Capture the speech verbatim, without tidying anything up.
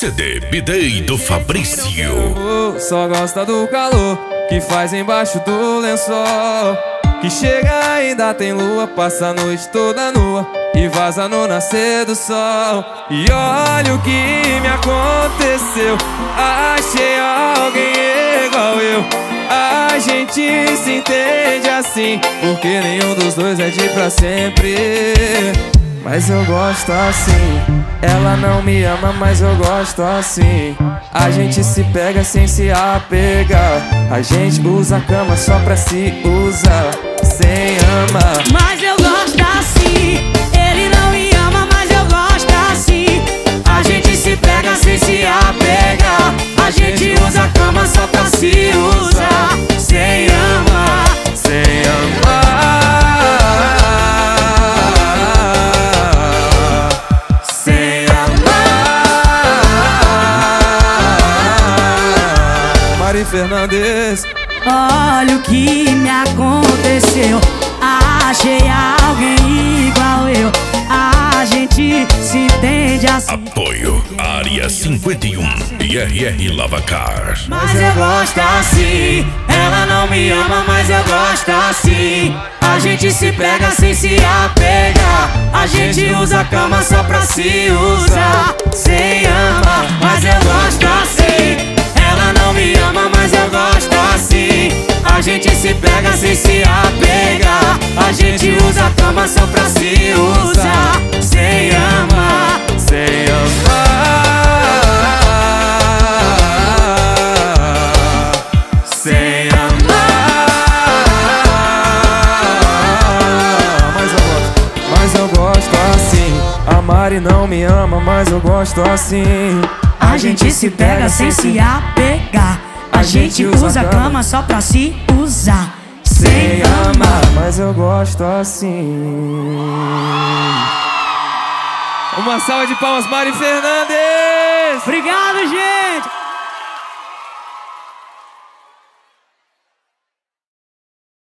C D B-Day do Fabrício. Só gosta do calor que faz embaixo do lençol, que chega ainda tem lua, passa a noite toda nua e vaza no nascer do sol. E olha o que me aconteceu, achei alguém igual eu. A gente se entende assim, porque nenhum dos dois é de pra sempre. Mas eu gosto assim. Ela não me ama, mas eu gosto assim. A gente se pega sem se apegar. A gente usa a cama só pra se usar, sem amar. Mas eu gosto assim. Ele não me ama, mas eu gosto assim. A gente se pega sem se apegar. A gente usa a cama só pra se usar, sem amar, sem amar. Mari Fernandes. Olha o que me aconteceu, achei alguém igual eu. A gente se entende assim. Apoio Área cinquenta e um e R R Lavacar. Mas eu gosto assim. Ela não me ama, mas eu gosto assim. A gente se pega sem se apegar. A gente usa a cama só pra se usar, sem amar. Mas eu gosto assim. Ela não me ama, mas eu gosto assim. A gente se pega sem se apegar. A gente usa a cama só pra se usar, sem amar, sem amar, sem amar. Mas eu gosto, mas eu gosto assim. A Mari não me ama, mas eu gosto assim. A gente se pega sem se apegar. A gente usa a cama só pra se usar, sem amar. Mas eu gosto assim. Uma salva de palmas, Mari Fernandes. Obrigado, gente.